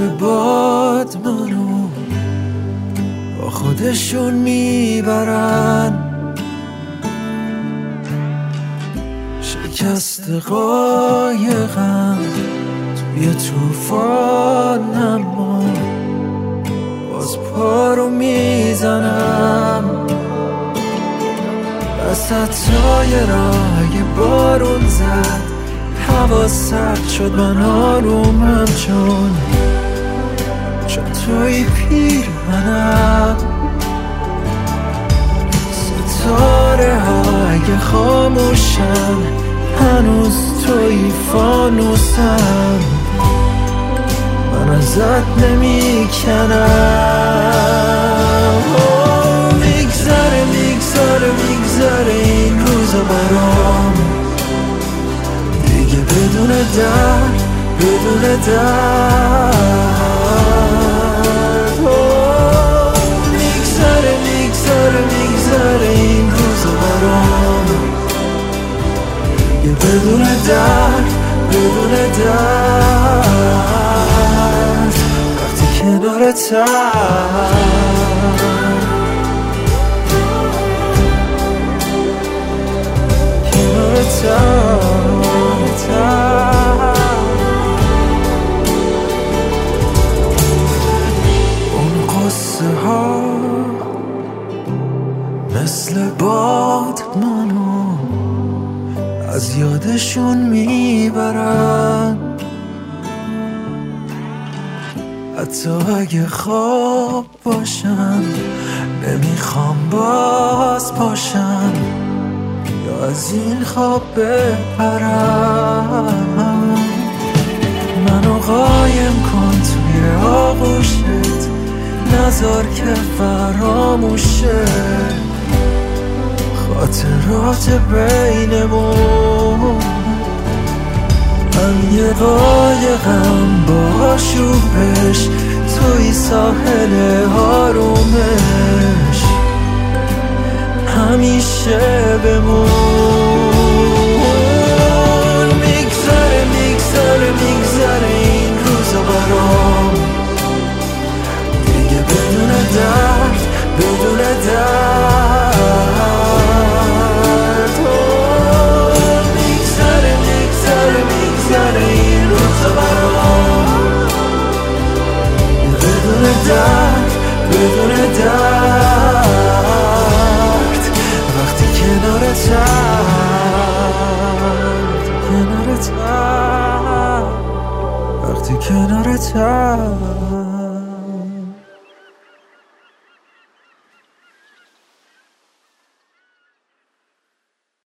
باد منو با خودشون میبرن، شکست قایقم توی طوفان، اما باز پا رو میزنم وسط سایرای بارون زد. هوا سرد شد من آرومم چون توی پیرهنم. ستاره های خاموشن هنوز توی فانوسم، من ازت نمیکنم. میگذره میگذره میگذره این روزا برام، دیگه بدون درد بدون درد. میگذره میگذره میگذره این روزا برام، دیگه بدون درد بدون درد. وقتی کنارتم اون قصه ها مثل باد منو از یادشون میبرن، حتی اگه خواب باشن نمیخوام باز باشن یا از این خواب بپرم. منو قایم کن توی آغوشت، نذار که فراموشه خاطرات بینمون. من یه قایقم با آشوبش توی ساحل آرومش، همیشه بمون. میگذره میگذره میگذره این روزا برام، دیگه بدون درد بدون درد. میگذره میگذره میگذره این روزا برام، بدون درد بدون درد. وقتی کنارتم وقتی کنارتم